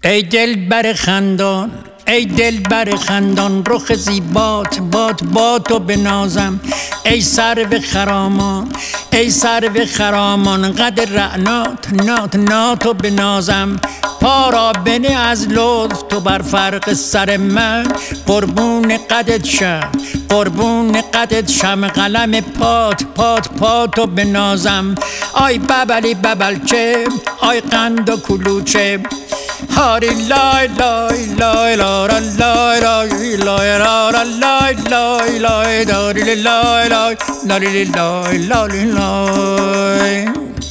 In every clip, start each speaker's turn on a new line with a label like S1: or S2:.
S1: ای دلبر خندان، ای دلبر خندان، رخ زیبات با تو بنازم. ای سرو خرامان، ای سرو خرامان، قد رعنات ناتو بنازم. پا را بنه از لطف تو بر فرق سر من، قربون قدت شم، قربون قدت شم. قلم پاتو بنازم. آی ببلی ببلچه، آی قند و کلوچه، هاری لای لای لای لای لای لای لای لای لای لای داری لای لای لای لای لای لای.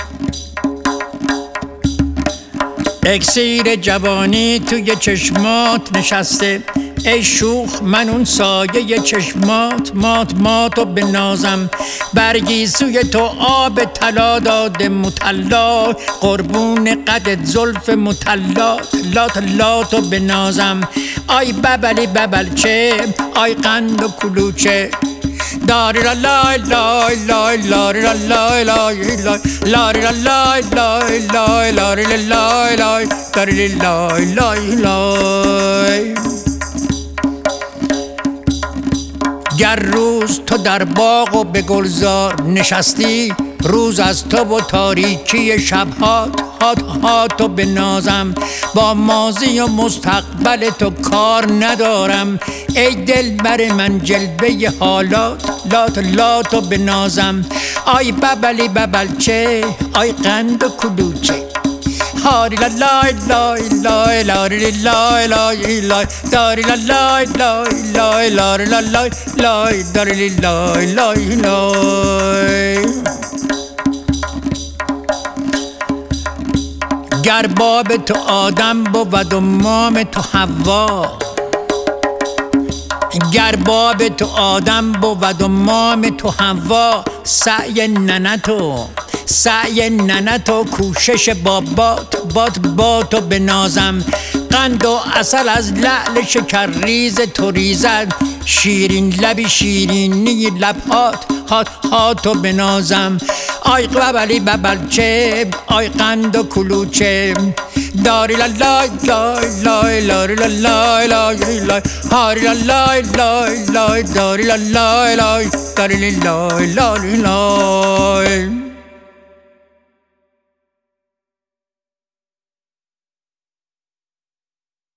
S1: اکسیر جوانی توی چشمات نشسته، ای شوخ من اون سایه چشمات ماتو بنازم. برگی سوی تو آب طلا داده مطلا، قربون قدت زلف مطلات لاتو بنازم. آی ببلی ببلچه، آی قند و کلوچه، داری لا لای لای لای لاری لا لای لای لای لاری لا لای لای لای لاری لای لای داری لای لای لای. گر روز تو در باغ و به گلزار نشستی، روز از تو و تاریکی شبهاتو بنازم. با ماضی و مستقبل تو کار ندارم، ای دلبر من جلوه حالات لاتو بنازم. آی ببلی ببلچه، آی قند و کلوچه، هاری لا لای لای لای لاری لای لای لای داری لا لای لای لای لاری لا لای لای داری لای لای لای. گر باب تو آدم بود و مام تو حوا، گر باب تو آدم بود و مام تو حوا، سعی ننتو کوشش باباتو بنازم. قند و عسل از لعل شکرریز تو ریزد، شیرین لبی شیرینی لبهاتو بنازم. آی ببلی ببلچه، آی قند و کلوچه، داری لا لای لای لای لاری لا لای لای لای هاری لا لای لای لای داری لا لای لای داری لای لای لای.